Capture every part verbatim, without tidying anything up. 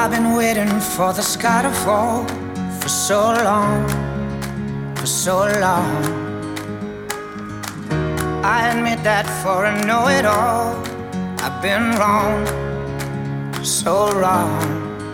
I've been waiting for the sky to fall for so long, for so long. I admit that for a know-it-all, I've been wrong, so wrong.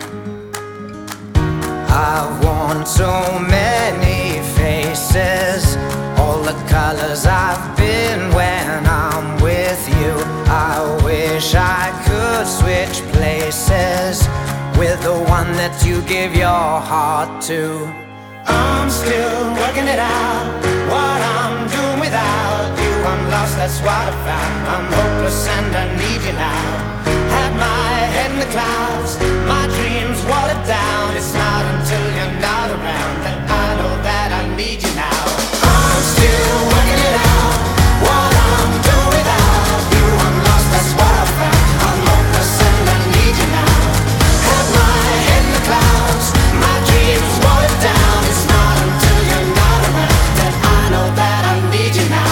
I've worn so many faces, all the colors I've been when I'm with you. I wish I could switch places with the one that you give your heart to. I'm still working it out, what I'm doing without you. I'm lost, that's what I found. I'm hopeless and I need you now. Had my head in the clouds, my dreams watered down. It's not until you're not around that I know that I need you now. I'm still working it out, what I'm doing without you. I'm lost, that's what I found. I'm hopeless and I need you now. Had my head in the clouds, my dreams watered down. It's not until you're not around that I know that I need you now.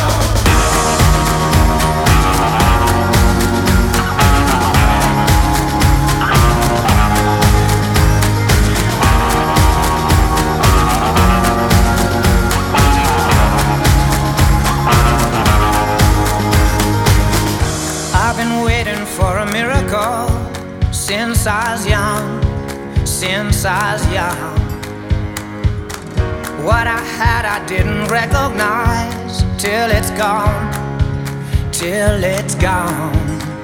I've been waiting for a miracle since I was young, since I was young. What I had I didn't recognize till it's gone, till it's gone.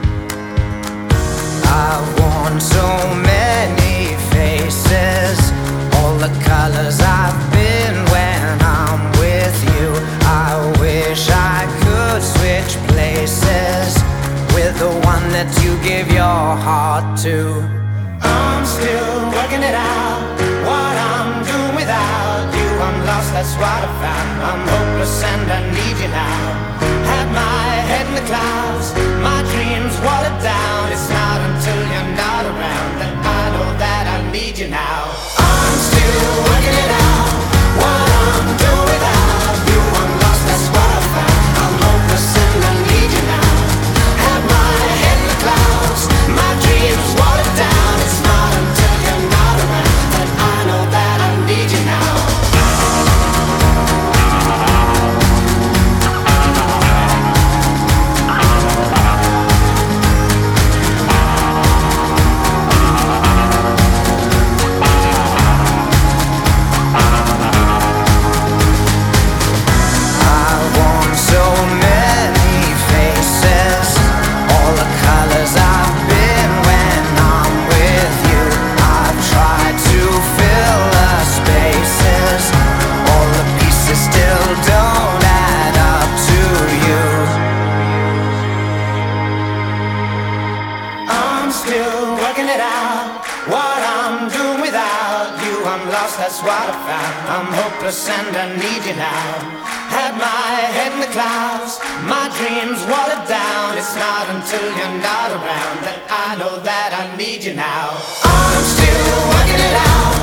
I've worn so many faces, all the colors I've been when I'm with you. I wish I could switch places with the one that you give your heart to. I'm still working it out, what I'm doing without you. I'm lost, that's what I found. I'm hopeless and I need you now. Had my head in the clouds, my dreams watered down. It's not until you're not around that I know that I need you now. I'm still working it out, what I'm doing without you. I'm lost, that's what I found. I'm hopeless and I need you now. Had my head in the clouds, my dreams watered down. It's not until you're not around that I know that I need you now. That's what I found. I'm hopeless and I need you now. Had my head in the clouds, my dreams watered down. It's not until you're not around that I know that I need you now. I'm still working it out.